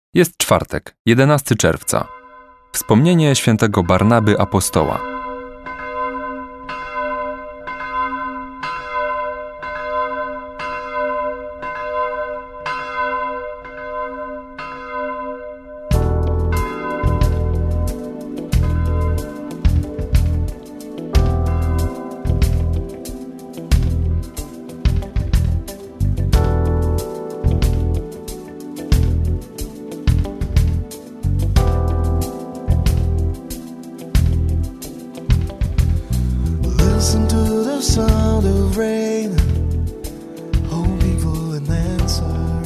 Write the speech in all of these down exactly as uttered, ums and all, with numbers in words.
Jest czwartek, jedenastego czerwca. Wspomnienie świętego Barnaby Apostoła. Listen to the sound of rain, hoping for an answer.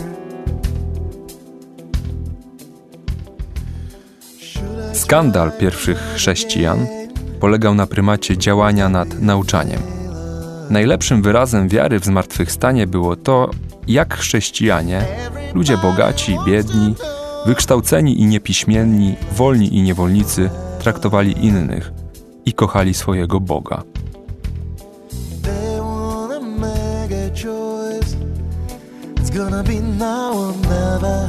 Skandal pierwszych chrześcijan polegał na prymacie działania nad nauczaniem. Najlepszym wyrazem wiary w zmartwychwstanie było to, jak chrześcijanie, ludzie bogaci i biedni, wykształceni i niepiśmienni, wolni i niewolnicy traktowali innych i kochali swojego Boga. They wanna make a choice. It's gonna be now or never.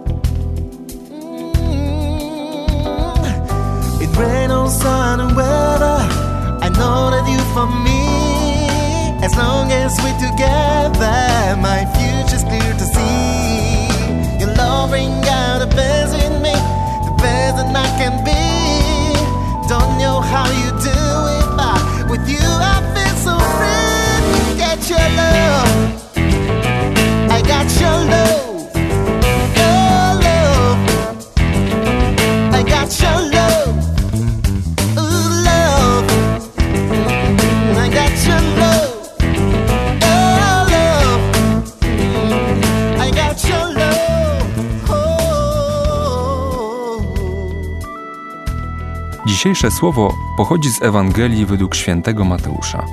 Mm. It rain or sun and weather, I know that you for me. As long as we're together, my future's clear to see. Your love bring out the best in me, the best that I can be. Don't know how you do it, but with you I feel so free. Get your love, I got your love, your love, I got your love, ooh love, I got your love, your love, I got your love, oh. Dzisiejsze słowo pochodzi z Ewangelii według świętego Mateusza.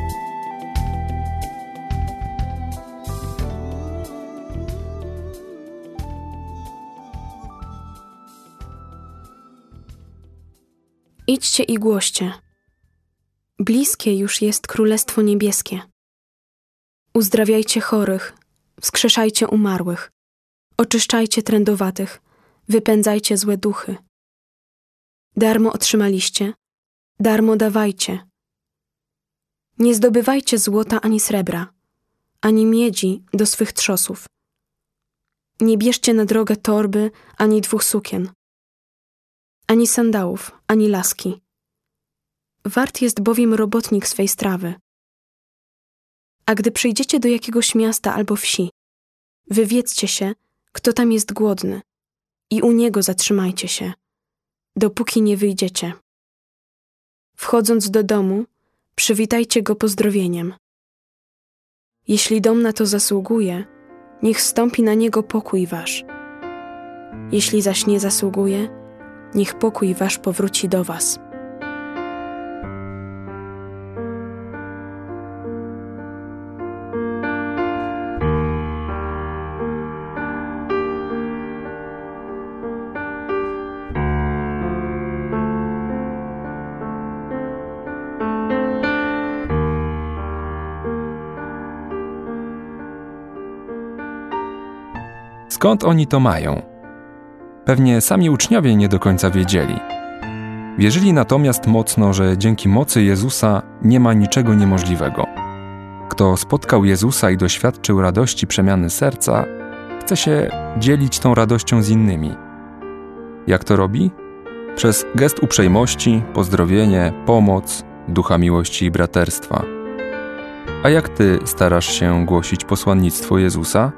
Idźcie i głoście. Bliskie już jest Królestwo Niebieskie. Uzdrawiajcie chorych, wskrzeszajcie umarłych, oczyszczajcie trędowatych, wypędzajcie złe duchy. Darmo otrzymaliście, darmo dawajcie. Nie zdobywajcie złota ani srebra, ani miedzi do swych trzosów. Nie bierzcie na drogę torby, ani dwóch sukien, ani sandałów, ani laski. Wart jest bowiem robotnik swej strawy. A gdy przyjdziecie do jakiegoś miasta albo wsi, wywiedzcie się, kto tam jest głodny, i u niego zatrzymajcie się, dopóki nie wyjdziecie. Wchodząc do domu, przywitajcie go pozdrowieniem. Jeśli dom na to zasługuje, niech zstąpi na niego pokój wasz. Jeśli zaś nie zasługuje, niech pokój wasz powróci do was. Skąd oni to mają? Pewnie sami uczniowie nie do końca wiedzieli. Wierzyli natomiast mocno, że dzięki mocy Jezusa nie ma niczego niemożliwego. Kto spotkał Jezusa i doświadczył radości przemiany serca, chce się dzielić tą radością z innymi. Jak to robi? Przez gest uprzejmości, pozdrowienie, pomoc, ducha miłości i braterstwa. A jak ty starasz się głosić posłannictwo Jezusa?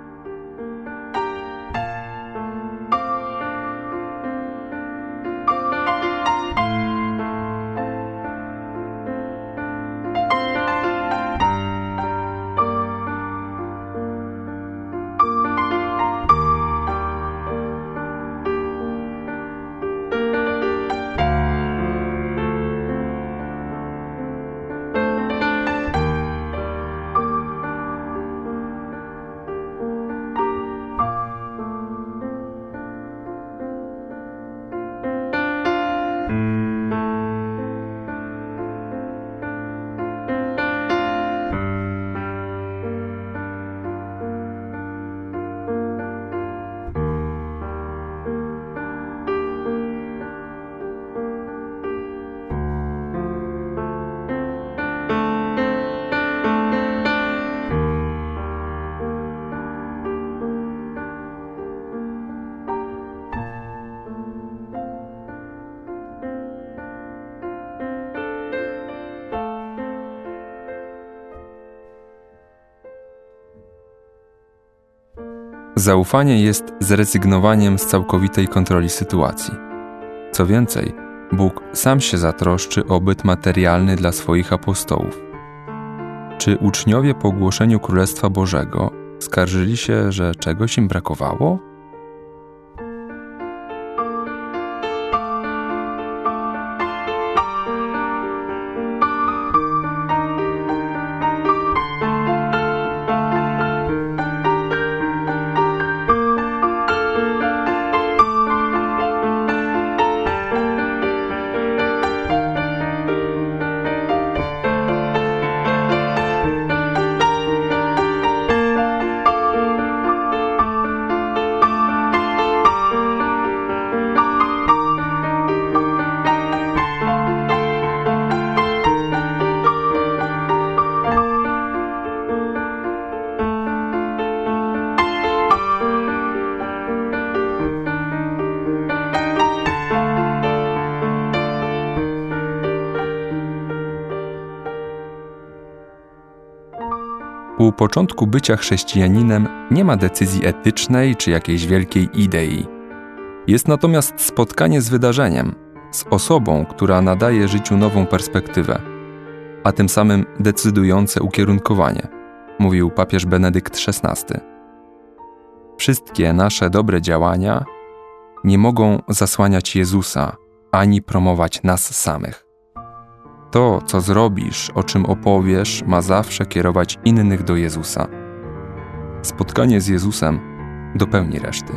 Zaufanie jest zrezygnowaniem z całkowitej kontroli sytuacji. Co więcej, Bóg sam się zatroszczy o byt materialny dla swoich apostołów. Czy uczniowie po ogłoszeniu Królestwa Bożego skarżyli się, że czegoś im brakowało? U początku bycia chrześcijaninem nie ma decyzji etycznej czy jakiejś wielkiej idei. Jest natomiast spotkanie z wydarzeniem, z osobą, która nadaje życiu nową perspektywę, a tym samym decydujące ukierunkowanie, mówił papież Benedykt szesnasty. Wszystkie nasze dobre działania nie mogą zasłaniać Jezusa ani promować nas samych. To, co zrobisz, o czym opowiesz, ma zawsze kierować innych do Jezusa. Spotkanie z Jezusem dopełni reszty.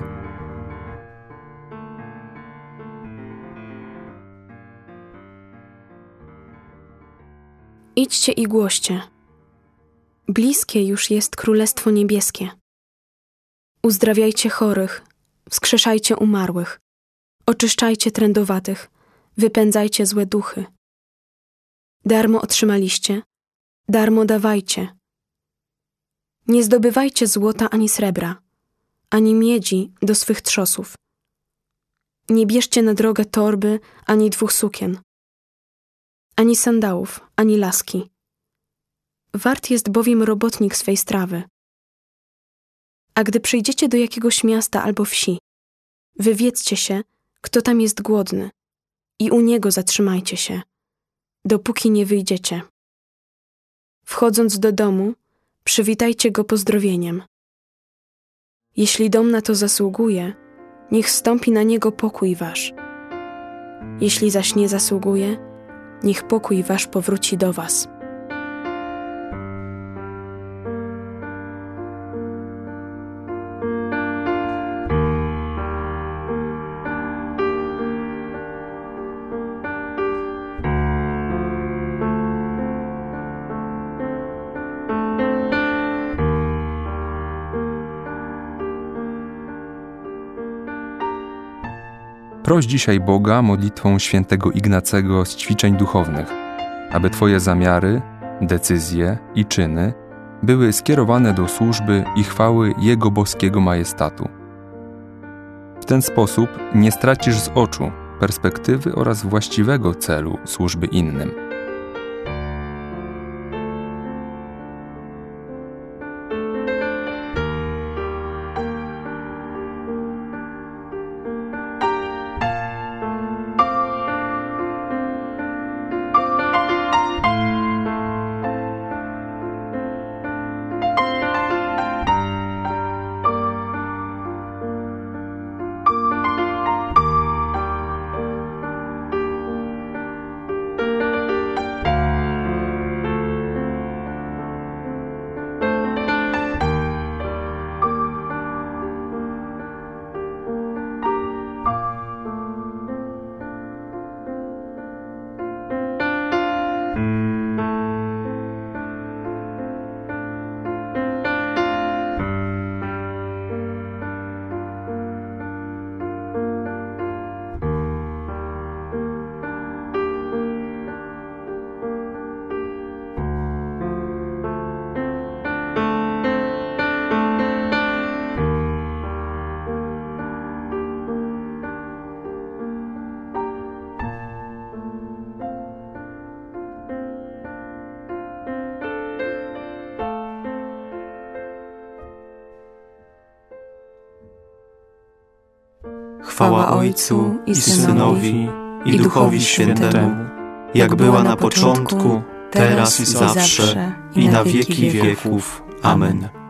Idźcie i głoście. Bliskie już jest Królestwo Niebieskie. Uzdrawiajcie chorych, wskrzeszajcie umarłych, oczyszczajcie trędowatych, wypędzajcie złe duchy. Darmo otrzymaliście, darmo dawajcie. Nie zdobywajcie złota ani srebra, ani miedzi do swych trzosów. Nie bierzcie na drogę torby, ani dwóch sukien, ani sandałów, ani laski. Wart jest bowiem robotnik swej strawy. A gdy przyjdziecie do jakiegoś miasta albo wsi, wywiedzcie się, kto tam jest głodny, i u niego zatrzymajcie się, dopóki nie wyjdziecie. Wchodząc do domu, przywitajcie go pozdrowieniem. Jeśli dom na to zasługuje, niech zstąpi na niego pokój wasz. Jeśli zaś nie zasługuje, niech pokój wasz powróci do was. Proś dzisiaj Boga modlitwą świętego Ignacego z ćwiczeń duchownych, aby Twoje zamiary, decyzje i czyny były skierowane do służby i chwały Jego boskiego majestatu. W ten sposób nie stracisz z oczu perspektywy oraz właściwego celu służby innym. Chwała Ojcu i Synowi i Duchowi Świętemu, jak była na początku, teraz i zawsze, i na wieki wieków. Amen.